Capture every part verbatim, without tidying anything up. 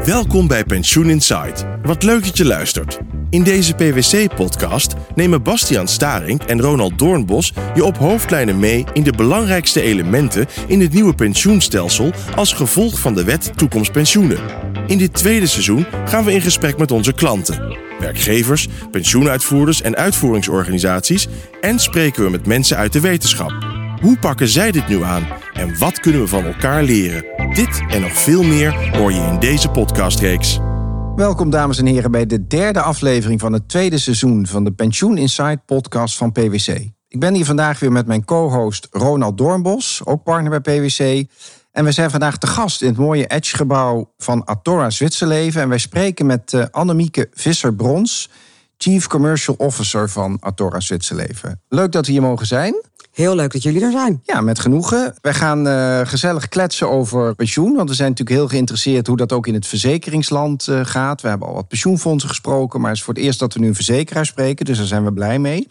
Welkom bij Pensioen Insight. Wat leuk dat je luistert. In deze P W C-podcast nemen Bastiaan Starink en Ronald Doornbos je op hoofdlijnen mee in de belangrijkste elementen in het nieuwe pensioenstelsel als gevolg van de wet Toekomst Pensioenen. In dit tweede seizoen gaan we in gesprek met onze klanten, werkgevers, pensioenuitvoerders en uitvoeringsorganisaties en spreken we met mensen uit de wetenschap. Hoe pakken zij dit nu aan en wat kunnen we van elkaar leren? Dit en nog veel meer hoor je in deze podcastreeks. Welkom dames en heren bij de derde aflevering van het tweede seizoen van de Pensioen Insight podcast van P W C. Ik ben hier vandaag weer met mijn co-host Ronald Doornbos, ook partner bij P W C. En we zijn vandaag te gast in het mooie Edge-gebouw van Athora Zwitserleven. En wij spreken met uh, Annemieke Visser-Brons, Chief Commercial Officer van Athora Zwitserleven. Leuk dat we hier mogen zijn. Heel leuk dat jullie er zijn. Ja, met genoegen. Wij gaan uh, gezellig kletsen over pensioen. Want we zijn natuurlijk heel geïnteresseerd hoe dat ook in het verzekeringsland uh, gaat. We hebben al wat pensioenfondsen gesproken, maar het is voor het eerst dat we nu een verzekeraar spreken. Dus daar zijn we blij mee.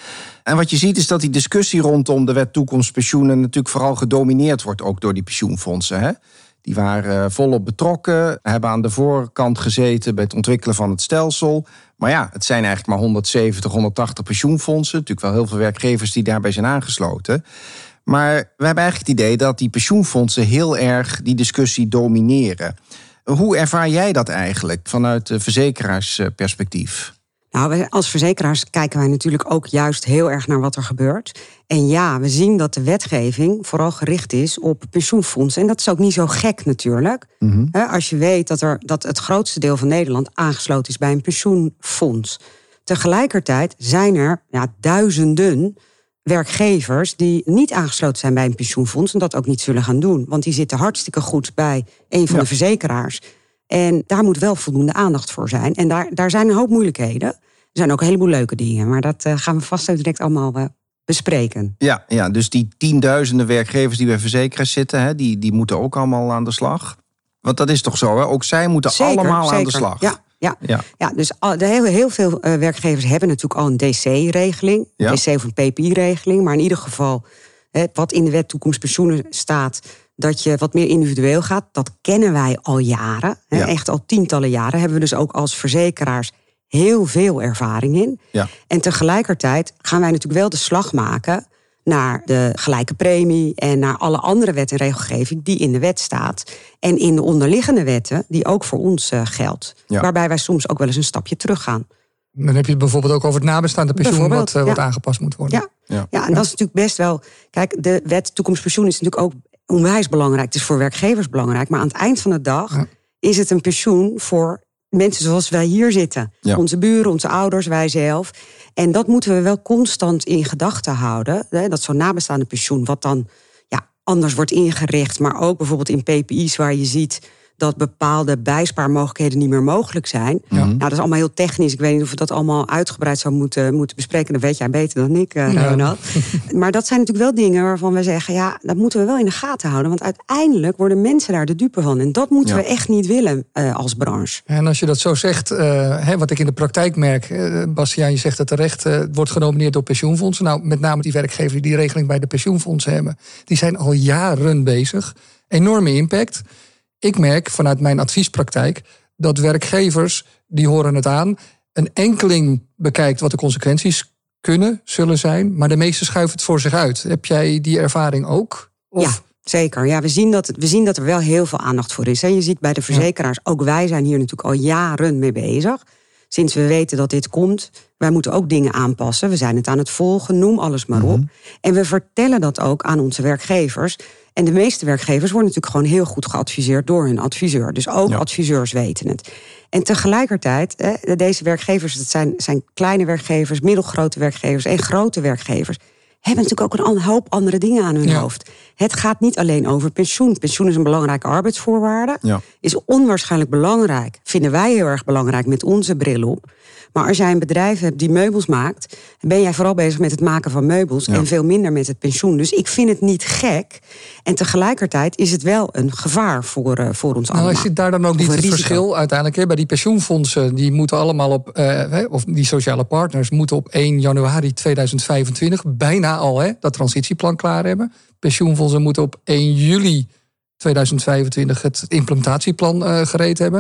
En wat je ziet is dat die discussie rondom de wet toekomstpensioenen natuurlijk vooral gedomineerd wordt ook door die pensioenfondsen. Hè? Die waren volop betrokken, hebben aan de voorkant gezeten bij het ontwikkelen van het stelsel. Maar ja, het zijn eigenlijk maar honderdzeventig, honderdtachtig pensioenfondsen. Natuurlijk wel heel veel werkgevers die daarbij zijn aangesloten. Maar we hebben eigenlijk het idee dat die pensioenfondsen heel erg die discussie domineren. Hoe ervaar jij dat eigenlijk vanuit de verzekeraarsperspectief? Nou, als verzekeraars kijken wij natuurlijk ook juist heel erg naar wat er gebeurt. En ja, we zien dat de wetgeving vooral gericht is op pensioenfondsen. En dat is ook niet zo gek natuurlijk. Mm-hmm. Als je weet dat, er, dat het grootste deel van Nederland aangesloten is bij een pensioenfonds. Tegelijkertijd zijn er ja, duizenden werkgevers die niet aangesloten zijn bij een pensioenfonds en dat ook niet zullen gaan doen. Want die zitten hartstikke goed bij een van ja. de verzekeraars. En daar moet wel voldoende aandacht voor zijn. En daar, daar zijn een hoop moeilijkheden. Er zijn ook een heleboel leuke dingen. Maar dat uh, gaan we vast ook direct allemaal uh, bespreken. Ja, ja, dus die tienduizenden werkgevers die bij verzekeraars zitten, hè, die, die moeten ook allemaal aan de slag. Want dat is toch zo, hè? Ook zij moeten zeker, allemaal zeker. aan de slag. Ja, ja. ja. ja dus al, de heel, heel veel uh, werkgevers hebben natuurlijk al een D C-regeling. Ja. D C of een P P I-regeling. Maar in ieder geval, hè, wat in de wet toekomstpensioenen staat, dat je wat meer individueel gaat, dat kennen wij al jaren. Ja. Echt al tientallen jaren hebben we dus ook als verzekeraars heel veel ervaring in. Ja. En tegelijkertijd gaan wij natuurlijk wel de slag maken naar de gelijke premie en naar alle andere wet en regelgeving die in de wet staat. En in de onderliggende wetten die ook voor ons uh, geldt. Ja. Waarbij wij soms ook wel eens een stapje terug gaan. Dan heb je het bijvoorbeeld ook over het nabestaande pensioen wat, uh, wat ja. aangepast moet worden. Ja, ja. ja en dat is natuurlijk best wel. Kijk, de wet toekomstpensioen is natuurlijk ook onwijs belangrijk. Het is voor werkgevers belangrijk. Maar aan het eind van de dag ja. is het een pensioen voor mensen zoals wij hier zitten. Ja. Onze buren, onze ouders, wij zelf. En dat moeten we wel constant in gedachten houden. Hè? Dat zo'n nabestaande pensioen, wat dan ja, anders wordt ingericht. Maar ook bijvoorbeeld in P P I's waar je ziet dat bepaalde bijspaarmogelijkheden niet meer mogelijk zijn. Ja. Nou, dat is allemaal heel technisch. Ik weet niet of we dat allemaal uitgebreid zou moeten, moeten bespreken. Dat weet jij beter dan ik, uh, ja. Ronald. Maar dat zijn natuurlijk wel dingen waarvan we zeggen, ja, dat moeten we wel in de gaten houden. Want uiteindelijk worden mensen daar de dupe van. En dat moeten ja. we echt niet willen uh, als branche. En als je dat zo zegt, uh, hè, wat ik in de praktijk merk, uh, Bastiaan, je zegt het terecht, uh, het wordt genomineerd door pensioenfondsen. Nou, met name die werkgevers die die regeling bij de pensioenfondsen hebben, die zijn al jaren bezig. Enorme impact. Ik merk vanuit mijn adviespraktijk dat werkgevers, die horen het aan, een enkeling bekijkt wat de consequenties kunnen, zullen zijn, maar de meeste schuiven het voor zich uit. Heb jij die ervaring ook? Of? Ja, zeker. Ja, we zien dat, we zien dat er wel heel veel aandacht voor is. Je ziet bij de verzekeraars, ook wij zijn hier natuurlijk al jaren mee bezig. Sinds we weten dat dit komt, wij moeten ook dingen aanpassen. We zijn het aan het volgen, noem alles maar op. Mm-hmm. En we vertellen dat ook aan onze werkgevers. En de meeste werkgevers worden natuurlijk gewoon heel goed geadviseerd door hun adviseur. Dus ook ja. adviseurs weten het. En tegelijkertijd, deze werkgevers, dat zijn, zijn kleine werkgevers, middelgrote werkgevers en grote werkgevers, hebben natuurlijk ook een hoop andere dingen aan hun ja. hoofd. Het gaat niet alleen over pensioen. Pensioen is een belangrijke arbeidsvoorwaarde. Ja. Is onwaarschijnlijk belangrijk. Vinden wij heel erg belangrijk met onze bril op. Maar als jij een bedrijf hebt die meubels maakt, ben jij vooral bezig met het maken van meubels ja. en veel minder met het pensioen. Dus ik vind het niet gek. En tegelijkertijd is het wel een gevaar voor, uh, voor ons nou, allemaal. Is het daar dan ook niet het risico. verschil uiteindelijk? Hè? Bij die pensioenfondsen, die moeten allemaal op, uh, of die sociale partners moeten op één januari tweeduizend vijfentwintig bijna al hè, dat transitieplan klaar hebben. Pensioenfondsen moeten op één juli tweeduizend vijfentwintig het implementatieplan uh, gereed hebben.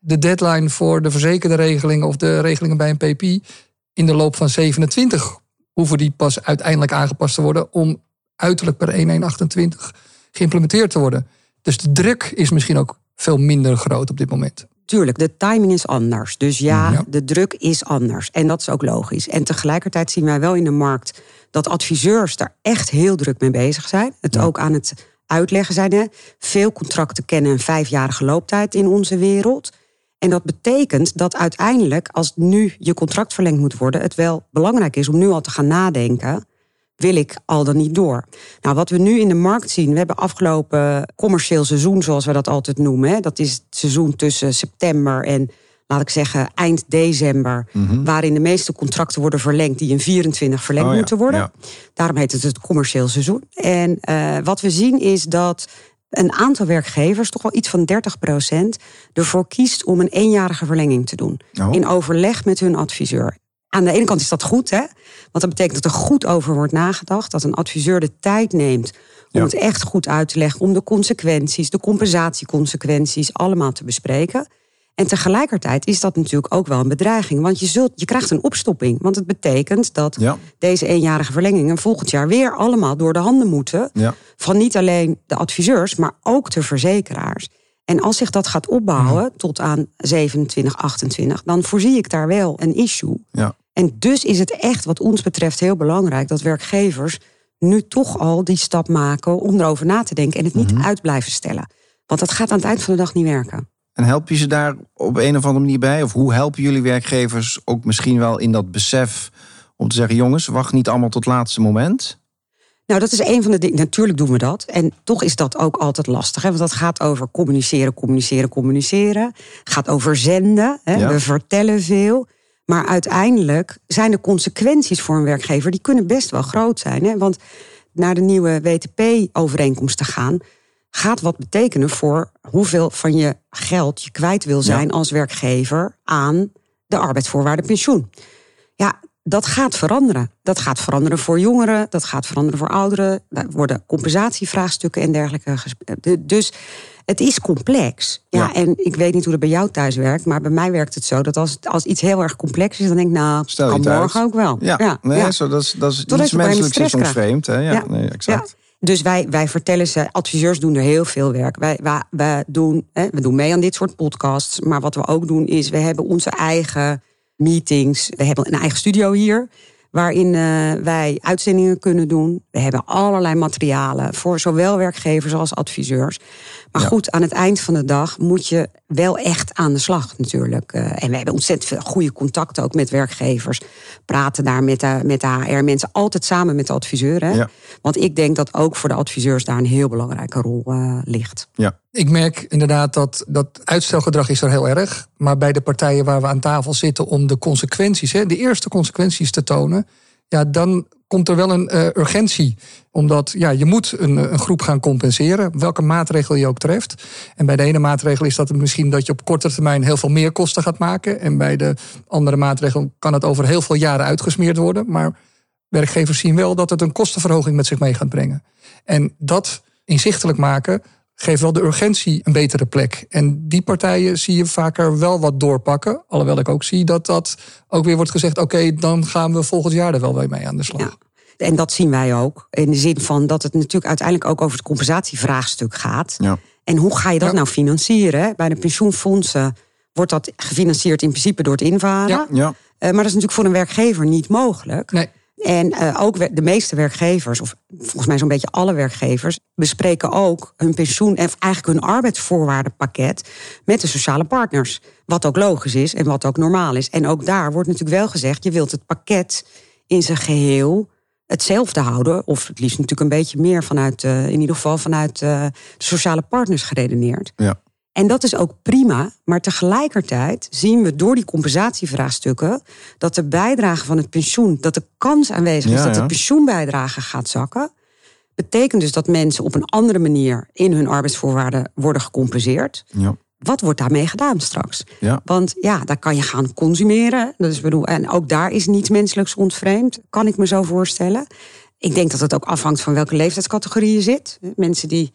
de deadline voor de verzekerde regelingen of de regelingen bij een P P I in de loop van zevenentwintig hoeven die pas uiteindelijk aangepast te worden om uiterlijk per één één achtentwintig geïmplementeerd te worden. Dus de druk is misschien ook veel minder groot op dit moment. Tuurlijk, de timing is anders. Dus ja, ja, de druk is anders. En dat is ook logisch. En tegelijkertijd zien wij wel in de markt dat adviseurs daar echt heel druk mee bezig zijn. Het ja. ook aan het uitleggen zijn. Hè. Veel contracten kennen een vijfjarige looptijd in onze wereld. En dat betekent dat uiteindelijk, als nu je contract verlengd moet worden, het wel belangrijk is om nu al te gaan nadenken, wil ik al dan niet door? Nou, wat we nu in de markt zien, we hebben afgelopen commercieel seizoen, zoals we dat altijd noemen. Hè, dat is het seizoen tussen september en, laat ik zeggen, eind december, mm-hmm. waarin de meeste contracten worden verlengd die in vierentwintig verlengd oh, ja. moeten worden. Ja. Daarom heet het het commercieel seizoen. En uh, wat we zien is dat een aantal werkgevers, toch wel iets van dertig procent, ervoor kiest om een eenjarige verlenging te doen. Oh. In overleg met hun adviseur. Aan de ene kant is dat goed, hè? Want dat betekent dat er goed over wordt nagedacht. Dat een adviseur de tijd neemt om ja. het echt goed uit te leggen, om de consequenties, de compensatieconsequenties allemaal te bespreken. En tegelijkertijd is dat natuurlijk ook wel een bedreiging. Want je, zult, je krijgt een opstopping. Want het betekent dat ja. deze eenjarige verlengingen volgend jaar weer allemaal door de handen moeten. Ja. Van niet alleen de adviseurs, maar ook de verzekeraars. En als zich dat gaat opbouwen ja. tot aan zevenentwintig, achtentwintig, dan voorzie ik daar wel een issue. Ja. En dus is het echt wat ons betreft heel belangrijk dat werkgevers nu toch al die stap maken om erover na te denken en het niet mm-hmm. uit blijven stellen. Want dat gaat aan het eind van de dag niet werken. En help je ze daar op een of andere manier bij? Of hoe helpen jullie werkgevers ook misschien wel in dat besef om te zeggen, jongens, wacht niet allemaal tot het laatste moment? Nou, dat is een van de dingen. Natuurlijk doen we dat. En toch is dat ook altijd lastig. Hè? Want dat gaat over communiceren, communiceren, communiceren. Het gaat over zenden. Hè? Ja. We vertellen veel. Maar uiteindelijk zijn de consequenties voor een werkgever, die kunnen best wel groot zijn. Hè? Want naar de nieuwe W T P-overeenkomst te gaan, gaat wat betekenen voor hoeveel van je geld je kwijt wil zijn ja. als werkgever aan de arbeidsvoorwaarden pensioen. Ja, dat gaat veranderen. Dat gaat veranderen voor jongeren, dat gaat veranderen voor ouderen. Er worden compensatievraagstukken en dergelijke gesproken. Dus het is complex. Ja, ja, en ik weet niet hoe dat bij jou thuis werkt, maar bij mij werkt het zo dat als, als iets heel erg complex is, dan denk ik, nou, Stel kan morgen uit. ook wel. Ja, ja, nee, ja. Zo, dat is, dat is iets menselijks is soms vreemd. Hè? Ja, ja. Nee, exact. Ja. Dus wij, wij vertellen ze, adviseurs doen er heel veel werk. Wij, wij, wij doen, hè, we doen mee aan dit soort podcasts. Maar wat we ook doen is, we hebben onze eigen meetings. We hebben een eigen studio hier, waarin uh, wij uitzendingen kunnen doen. We hebben allerlei materialen voor zowel werkgevers als adviseurs. Maar ja. goed, aan het eind van de dag moet je wel echt aan de slag natuurlijk. Uh, en we hebben ontzettend veel goede contacten ook met werkgevers. Praten daar met de, met de H R-mensen altijd samen met de adviseur. Hè? Ja. Want ik denk dat ook voor de adviseurs daar een heel belangrijke rol uh, ligt. Ja. Ik merk inderdaad dat, dat uitstelgedrag is er heel erg. Maar bij de partijen waar we aan tafel zitten om de consequenties, hè, de eerste consequenties te tonen, ja, dan komt er wel een uh, urgentie. Omdat ja, je moet een, een groep gaan compenseren, welke maatregel je ook treft. En bij de ene maatregel is dat het misschien dat je op korte termijn heel veel meer kosten gaat maken. En bij de andere maatregel kan het over heel veel jaren uitgesmeerd worden. Maar werkgevers zien wel dat het een kostenverhoging met zich mee gaat brengen. En dat inzichtelijk maken geeft wel de urgentie een betere plek. En die partijen zie je vaker wel wat doorpakken. Alhoewel ik ook zie dat dat ook weer wordt gezegd, oké, okay, dan gaan we volgend jaar er wel weer mee aan de slag. Ja. En dat zien wij ook. In de zin van dat het natuurlijk uiteindelijk ook over het compensatievraagstuk gaat. Ja. En hoe ga je dat ja. nou financieren? Bij de pensioenfondsen wordt dat gefinancierd in principe door het invaren. Ja. Ja. Uh, maar dat is natuurlijk voor een werkgever niet mogelijk. Nee. En uh, ook de meeste werkgevers, of volgens mij zo'n beetje alle werkgevers, bespreken ook hun pensioen en eigenlijk hun arbeidsvoorwaardenpakket met de sociale partners. Wat ook logisch is en wat ook normaal is. En ook daar wordt natuurlijk wel gezegd, je wilt het pakket in zijn geheel hetzelfde houden. Of het liefst natuurlijk een beetje meer vanuit, uh, in ieder geval vanuit uh, de sociale partners geredeneerd. Ja. En dat is ook prima, maar tegelijkertijd zien we door die compensatievraagstukken dat de bijdrage van het pensioen, dat de kans aanwezig is ja, dat de pensioenbijdrage gaat zakken. Betekent dus dat mensen op een andere manier in hun arbeidsvoorwaarden worden gecompenseerd. Ja. Wat wordt daarmee gedaan straks? Ja. Want ja, daar kan je gaan consumeren. Dus bedoel, en ook daar is niets menselijks ontvreemd, kan ik me zo voorstellen. Ik denk dat het ook afhangt van welke leeftijdscategorie je zit. Mensen die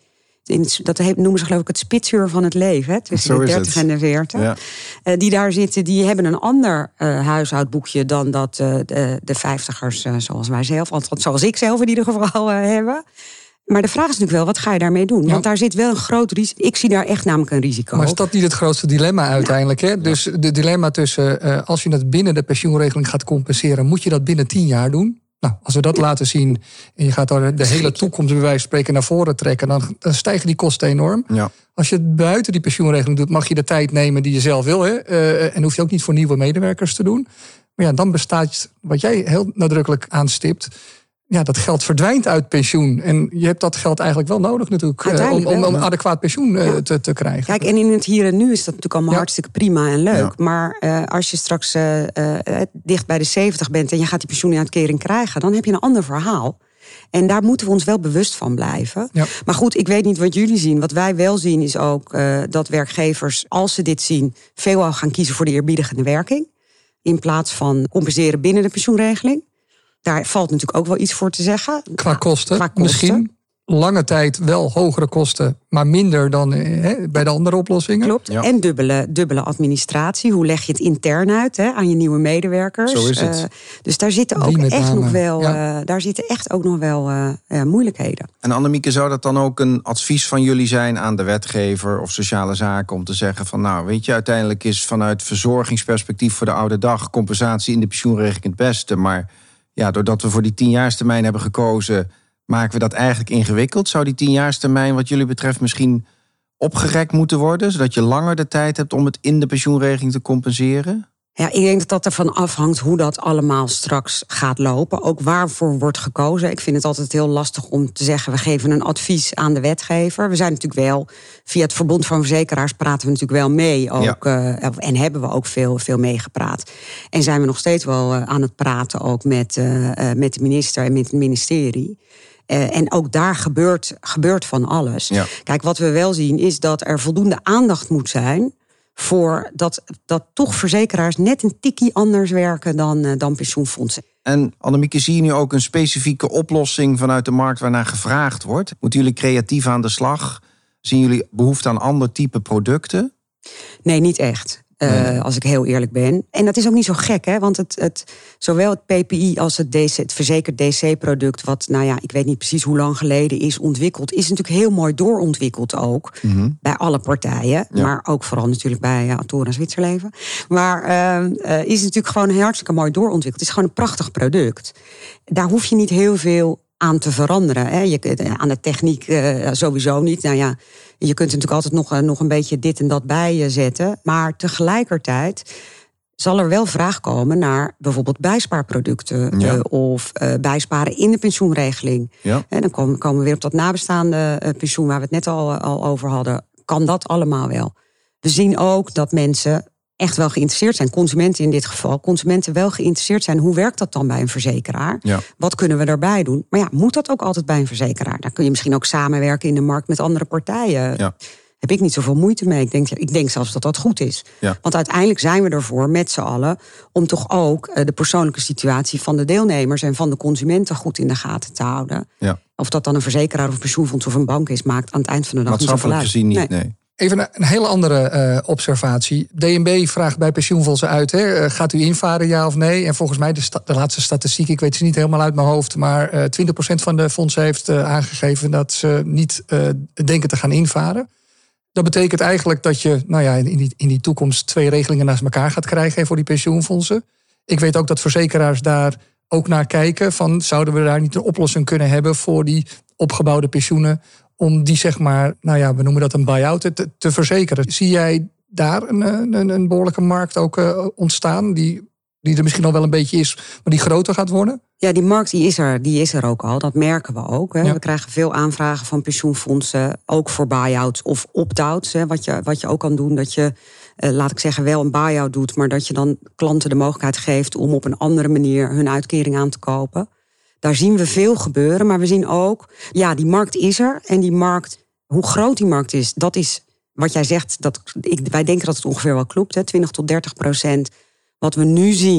in het, dat noemen ze geloof ik het spitsuur van het leven. Hè, tussen de dertig en de veertig. Ja. Uh, die daar zitten, die hebben een ander uh, huishoudboekje dan dat uh, de, de vijftigers uh, zoals wij zelf, althans zoals ik zelf in ieder geval uh, hebben. Maar de vraag is natuurlijk wel, wat ga je daarmee doen? Ja. Want daar zit wel een groot risico. Ik zie daar echt namelijk een risico. Maar is dat niet het grootste dilemma uiteindelijk? Ja. Hè? Dus de dilemma tussen, uh, als je dat binnen de pensioenregeling gaat compenseren, moet je dat binnen tien jaar doen? Nou, als we dat laten zien en je gaat daar de hele toekomst bij wijze van spreken naar voren trekken, dan, dan stijgen die kosten enorm. Ja. Als je het buiten die pensioenregeling doet, mag je de tijd nemen die je zelf wil. Hè? Uh, en hoef je ook niet voor nieuwe medewerkers te doen. Maar ja, dan bestaat, wat jij heel nadrukkelijk aanstipt, ja, dat geld verdwijnt uit pensioen. En je hebt dat geld eigenlijk wel nodig natuurlijk uh, om, om een adequaat pensioen uh, ja. te, te krijgen. Kijk, en in het hier en nu is dat natuurlijk allemaal ja. hartstikke prima en leuk. Ja. Maar uh, als je straks uh, uh, dicht bij de zeventig bent en je gaat die pensioenuitkering krijgen, dan heb je een ander verhaal. En daar moeten we ons wel bewust van blijven. Ja. Maar goed, ik weet niet wat jullie zien. Wat wij wel zien is ook uh, dat werkgevers, als ze dit zien, veelal gaan kiezen voor de eerbiedigende werking. In plaats van compenseren binnen de pensioenregeling. Daar valt natuurlijk ook wel iets voor te zeggen. Qua kosten, Qua kosten. Misschien lange tijd wel hogere kosten, maar minder dan he, bij de andere oplossingen. Klopt. Ja. En dubbele, dubbele administratie. Hoe leg je het intern uit he, aan je nieuwe medewerkers? Zo is het. Uh, dus daar zitten ook echt nog wel, ja. uh, daar zitten echt ook nog wel uh, uh, moeilijkheden. En Annemieke, zou dat dan ook een advies van jullie zijn aan de wetgever of sociale zaken om te zeggen van, nou, weet je, uiteindelijk is vanuit verzorgingsperspectief voor de oude dag compensatie in de pensioenregeling het beste, maar ja, doordat we voor die tienjaarstermijn hebben gekozen, maken we dat eigenlijk ingewikkeld. Zou die tienjaarstermijn wat jullie betreft misschien opgerekt moeten worden, zodat je langer de tijd hebt om het in de pensioenregeling te compenseren? Ja, ik denk dat dat ervan afhangt hoe dat allemaal straks gaat lopen. Ook waarvoor wordt gekozen. Ik vind het altijd heel lastig om te zeggen, we geven een advies aan de wetgever. We zijn natuurlijk wel, via het Verbond van Verzekeraars praten we natuurlijk wel mee. Ook, ja. uh, en hebben we ook veel, veel meegepraat. En zijn we nog steeds wel uh, aan het praten ook met, uh, uh, met de minister en met het ministerie. Uh, en ook daar gebeurt, gebeurt van alles. Ja. Kijk, wat we wel zien is dat er voldoende aandacht moet zijn voor dat, dat toch verzekeraars net een tikkie anders werken dan, uh, dan pensioenfondsen. En Annemieke, zie je nu ook een specifieke oplossing vanuit de markt waarnaar gevraagd wordt? Moeten jullie creatief aan de slag? Zien jullie behoefte aan ander type producten? Nee, niet echt. Uh, nee. Als ik heel eerlijk ben. En dat is ook niet zo gek, hè? Want het, het, zowel het P P I als het, D C, het verzekerd D C-product, wat, nou ja, ik weet niet precies hoe lang geleden is ontwikkeld, is natuurlijk heel mooi doorontwikkeld ook. Mm-hmm. Bij alle partijen. Ja. Maar ook vooral natuurlijk bij uh, Athora Zwitserleven. Maar uh, uh, is natuurlijk gewoon hartstikke mooi doorontwikkeld. Het is gewoon een prachtig product. Daar hoef je niet heel veel aan te veranderen. Hè. Je, aan de techniek uh, sowieso niet. Nou ja, je kunt er natuurlijk altijd nog, uh, nog een beetje dit en dat bij uh, zetten. Maar tegelijkertijd zal er wel vraag komen naar bijvoorbeeld bijspaarproducten. Ja. Uh, of uh, bijsparen in de pensioenregeling. Ja. En dan komen, komen we weer op dat nabestaande uh, pensioen waar we het net al, uh, al over hadden. Kan dat allemaal wel? We zien ook dat mensen echt wel geïnteresseerd zijn, consumenten in dit geval, consumenten wel geïnteresseerd zijn. Hoe werkt dat dan bij een verzekeraar? Ja. Wat kunnen we daarbij doen? Maar ja, moet dat ook altijd bij een verzekeraar? Daar kun je misschien ook samenwerken in de markt met andere partijen. Ja. Heb ik niet zoveel moeite mee. Ik denk, ik denk zelfs dat dat goed is. Ja. Want uiteindelijk zijn we ervoor met z'n allen om toch ook de persoonlijke situatie van de deelnemers en van de consumenten goed in de gaten te houden. Ja. Of dat dan een verzekeraar of een pensioenfonds of een bank is, maakt aan het eind van de dag niet zoveel uit. Gezien niet, nee. nee. Even een, een hele andere uh, observatie. D N B vraagt bij pensioenfondsen uit, hè, uh, gaat u invaren, ja of nee? En volgens mij, de, sta, de laatste statistiek, ik weet ze niet helemaal uit mijn hoofd, maar uh, twintig procent van de fondsen heeft uh, aangegeven dat ze niet uh, denken te gaan invaren. Dat betekent eigenlijk dat je nou ja, in, die, in die toekomst twee regelingen naast elkaar gaat krijgen voor die pensioenfondsen. Ik weet ook dat verzekeraars daar ook naar kijken van, zouden we daar niet een oplossing kunnen hebben voor die opgebouwde pensioenen, om die, zeg maar, nou ja, we noemen dat een buy-out, te, te verzekeren. Zie jij daar een, een, een behoorlijke markt ook uh, ontstaan, die, die er misschien al wel een beetje is, maar die groter gaat worden? Ja, die markt die is, er, die is er ook al. Dat merken we ook. Hè. Ja. We krijgen veel aanvragen van pensioenfondsen, ook voor buy-outs of opt-outs. Hè. Wat, je, wat je ook kan doen, dat je, uh, laat ik zeggen, wel een buy-out doet, maar dat je dan klanten de mogelijkheid geeft om op een andere manier hun uitkering aan te kopen. Daar zien we veel gebeuren, maar we zien ook, ja, die markt is er. En die markt, hoe groot die markt is, dat is wat jij zegt. Dat, ik, wij denken dat het ongeveer wel klopt, hè, twintig tot dertig procent. Wat we nu zien,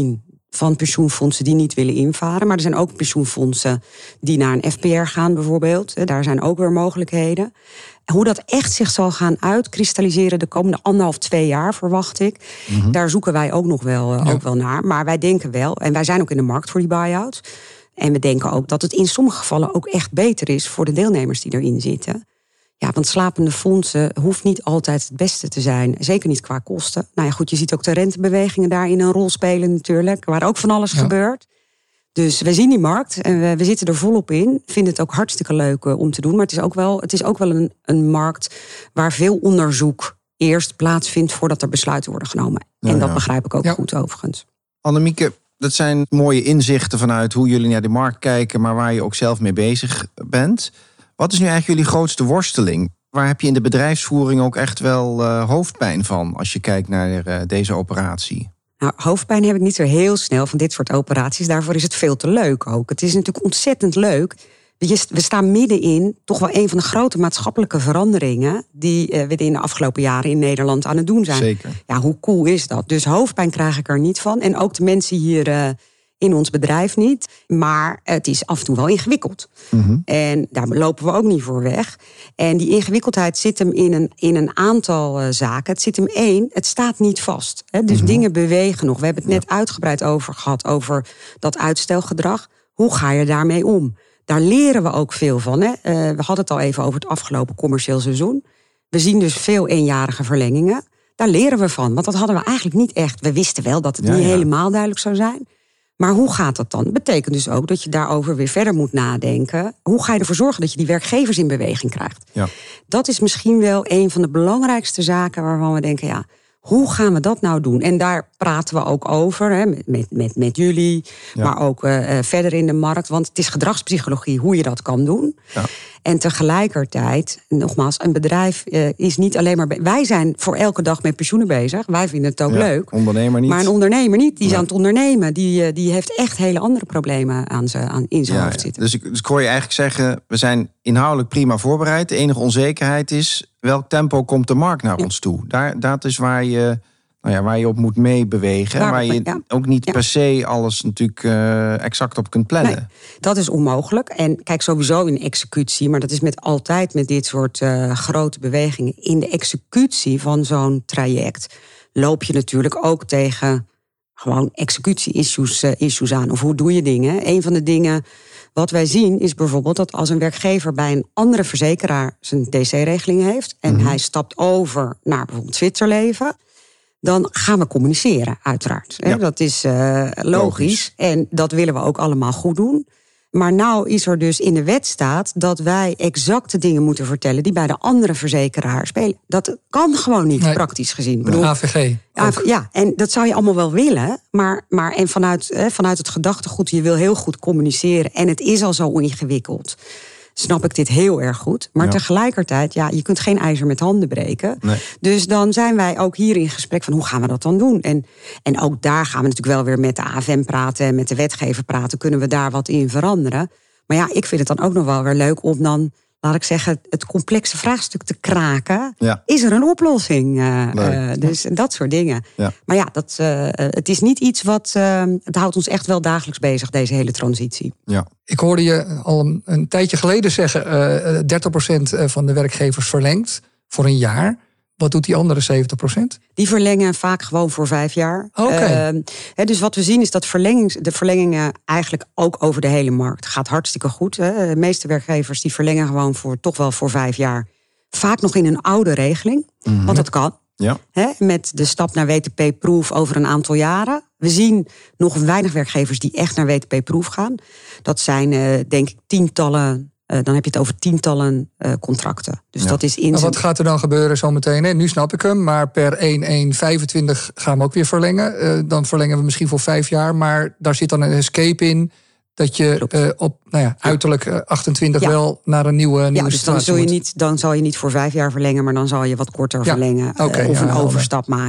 van pensioenfondsen die niet willen invaren. Maar er zijn ook pensioenfondsen die naar een F P R gaan bijvoorbeeld. Daar zijn ook weer mogelijkheden. Hoe dat echt zich zal gaan uitkristalliseren de komende anderhalf, twee jaar, verwacht ik. Mm-hmm. Daar zoeken wij ook nog wel, uh, ja. ook wel naar. Maar wij denken wel, en wij zijn ook in de markt voor die buy-out. En we denken ook dat het in sommige gevallen ook echt beter is voor de deelnemers die erin zitten. Ja, want slapende fondsen hoeft niet altijd het beste te zijn. Zeker niet qua kosten. Nou ja, goed, je ziet ook de rentebewegingen daarin een rol spelen natuurlijk. Waar ook van alles ja. gebeurt. Dus we zien die markt en we, we zitten er volop in. Vinden het ook hartstikke leuk uh, om te doen. Maar het is ook wel, het is ook wel een, een markt waar veel onderzoek eerst plaatsvindt voordat er besluiten worden genomen. Ja, en dat ja. begrijp ik ook ja. goed overigens. Annemieke, dat zijn mooie inzichten vanuit hoe jullie naar de markt kijken, maar waar je ook zelf mee bezig bent. Wat is nu eigenlijk jullie grootste worsteling? Waar heb je in de bedrijfsvoering ook echt wel uh, hoofdpijn van als je kijkt naar uh, deze operatie? Nou, hoofdpijn heb ik niet zo heel snel van dit soort operaties. Daarvoor is het veel te leuk ook. Het is natuurlijk ontzettend leuk. We staan middenin toch wel een van de grote maatschappelijke veranderingen die we in de afgelopen jaren in Nederland aan het doen zijn. Zeker. Ja, hoe cool is dat? Dus hoofdpijn krijg ik er niet van. En ook de mensen hier uh, in ons bedrijf niet. Maar het is af en toe wel ingewikkeld. Mm-hmm. En daar lopen we ook niet voor weg. En die ingewikkeldheid zit hem in een, in een aantal uh, zaken. Het zit hem één, het staat niet vast. Hè? Dus mm-hmm. dingen bewegen nog. We hebben het net ja. uitgebreid over gehad, over dat uitstelgedrag. Hoe ga je daarmee om? Daar leren we ook veel van. Hè? Uh, we hadden het al even over het afgelopen commercieel seizoen. We zien dus veel eenjarige verlengingen. Daar leren we van, want dat hadden we eigenlijk niet echt. We wisten wel dat het ja, niet ja. helemaal duidelijk zou zijn. Maar hoe gaat dat dan? Dat betekent dus ook dat je daarover weer verder moet nadenken. Hoe ga je ervoor zorgen dat je die werkgevers in beweging krijgt? Ja. Dat is misschien wel een van de belangrijkste zaken waarvan we denken, ja, hoe gaan we dat nou doen? En daar praten we ook over, hè, met, met, met jullie, ja. maar ook uh, verder in de markt. Want het is gedragspsychologie hoe je dat kan doen. Ja. En tegelijkertijd, nogmaals, een bedrijf uh, is niet alleen maar... Be- wij zijn voor elke dag met pensioenen bezig. Wij vinden het ook ja, leuk. Ondernemer niet. Maar een ondernemer niet. Die is ja. aan het ondernemen. Die, uh, die heeft echt hele andere problemen aan ze, aan, in zijn ja, hoofd zitten. Dus ik, dus ik hoor je eigenlijk zeggen, we zijn inhoudelijk prima voorbereid. De enige onzekerheid is, welk tempo komt de markt naar ja. ons toe? Daar, dat is waar je... Nou ja, waar je op moet meebewegen. Waar, waar je ja. ook niet ja. per se alles natuurlijk uh, exact op kunt plannen. Nee, dat is onmogelijk. En kijk, sowieso in executie, maar dat is met altijd met dit soort uh, grote bewegingen. In de executie van zo'n traject loop je natuurlijk ook tegen gewoon executie-issues uh, issues aan. Of hoe doe je dingen? Een van de dingen wat wij zien is bijvoorbeeld dat als een werkgever bij een andere verzekeraar zijn D C-regeling heeft en mm-hmm. hij stapt over naar bijvoorbeeld Zwitserleven, dan gaan we communiceren, uiteraard. Ja. Dat is uh, logisch. logisch. En dat willen we ook allemaal goed doen. Maar nou is er dus in de wet staat dat wij exacte dingen moeten vertellen die bij de andere verzekeraar spelen. Dat kan gewoon niet, nee. praktisch gezien. Ik bedoel, A V G. A V G ja, en dat zou je allemaal wel willen. Maar, maar en vanuit, eh, vanuit het gedachtegoed, je wil heel goed communiceren. En het is al zo ingewikkeld. Snap ik dit heel erg goed. Maar ja. tegelijkertijd, ja, je kunt geen ijzer met handen breken. Nee. Dus dan zijn wij ook hier in gesprek van hoe gaan we dat dan doen? En, en ook daar gaan we natuurlijk wel weer met de A F M praten en met de wetgever praten. Kunnen we daar wat in veranderen? Maar ja, ik vind het dan ook nog wel weer leuk om dan, laat ik zeggen, het complexe vraagstuk te kraken. Ja. Is er een oplossing? Uh, uh, dus dat soort dingen. Ja. Maar ja, dat, uh, het is niet iets wat, uh, het houdt ons echt wel dagelijks bezig, deze hele transitie. Ja. Ik hoorde je al een, een tijdje geleden zeggen, uh, dertig procent van de werkgevers verlengt voor een jaar. Wat doet die andere zeventig procent? Die verlengen vaak gewoon voor vijf jaar. Okay. Uh, he, dus wat we zien is dat verlengings, de verlengingen eigenlijk ook over de hele markt gaat hartstikke goed. Hè. De meeste werkgevers die verlengen gewoon voor toch wel voor vijf jaar. Vaak nog in een oude regeling, mm-hmm. want dat kan. Ja. He, met de stap naar W T P-proof over een aantal jaren. We zien nog weinig werkgevers die echt naar W T P-proof gaan. Dat zijn uh, denk ik tientallen. Uh, dan heb je het over tientallen uh, contracten. Dus ja. dat is in. Maar wat gaat er dan gebeuren zometeen? Hè? Nu snap ik hem, maar per één één vijfentwintig gaan we ook weer verlengen. Uh, dan verlengen we misschien voor vijf jaar, maar daar zit dan een escape in. Dat je uh, op nou ja, uiterlijk uh, achtentwintig ja. wel naar een nieuwe, nieuwe ja, dus situatie dan zul je moet. niet, dan zal je niet voor vijf jaar verlengen, maar dan zal je wat korter ja. verlengen. Okay, uh, of ja, een overstap maken.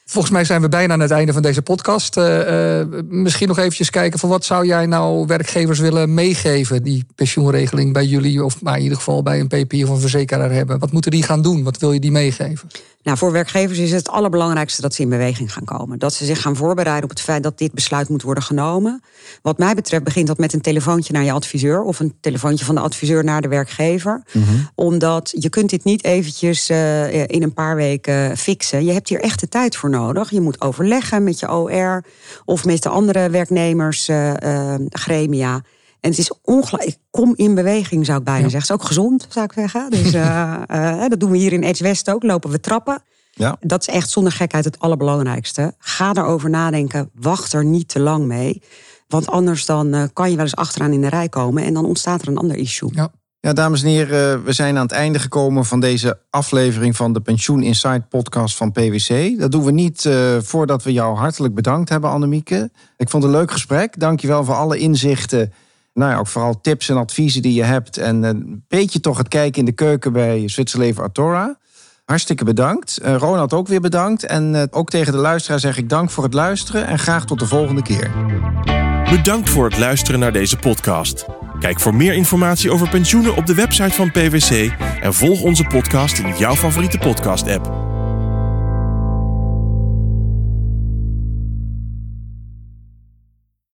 Volgens mij zijn we bijna aan het einde van deze podcast. Uh, uh, misschien nog eventjes kijken van wat zou jij nou werkgevers willen meegeven die pensioenregeling bij jullie of maar in ieder geval bij een P P I of een verzekeraar hebben. Wat moeten die gaan doen? Wat wil je die meegeven? Nou, voor werkgevers is het allerbelangrijkste dat ze in beweging gaan komen. Dat ze zich gaan voorbereiden op het feit dat dit besluit moet worden genomen. Wat mij betreft begint dat met een telefoontje naar je adviseur of een telefoontje van de adviseur naar de werkgever. Mm-hmm. Omdat je kunt dit niet eventjes uh, in een paar weken fixen. Je hebt hier echt de tijd voor nodig. Je moet overleggen met je O R of met de andere werknemers, uh, uh, gremia. En het is ongelooflijk. Kom in beweging, zou ik bijna ja. zeggen. Het is ook gezond, zou ik zeggen. Dus uh, uh, dat doen we hier in Edge West ook. Lopen we trappen. Ja. Dat is echt zonder gekheid het allerbelangrijkste. Ga erover nadenken. Wacht er niet te lang mee. Want anders dan uh, kan je wel eens achteraan in de rij komen. En dan ontstaat er een ander issue. Ja. Ja, dames en heren, we zijn aan het einde gekomen van deze aflevering van de Pensioen Insight podcast van P W C. Dat doen we niet uh, voordat we jou hartelijk bedankt hebben, Annemieke. Ik vond het een leuk gesprek. Dank je wel voor alle inzichten. Nou ja, ook vooral tips en adviezen die je hebt. En een beetje toch het kijken in de keuken bij Zwitserleven Athora. Hartstikke bedankt. Uh, Ronald ook weer bedankt. En uh, ook tegen de luisteraar zeg ik dank voor het luisteren. En graag tot de volgende keer. Bedankt voor het luisteren naar deze podcast. Kijk voor meer informatie over pensioenen op de website van P W C. En volg onze podcast in jouw favoriete podcast-app.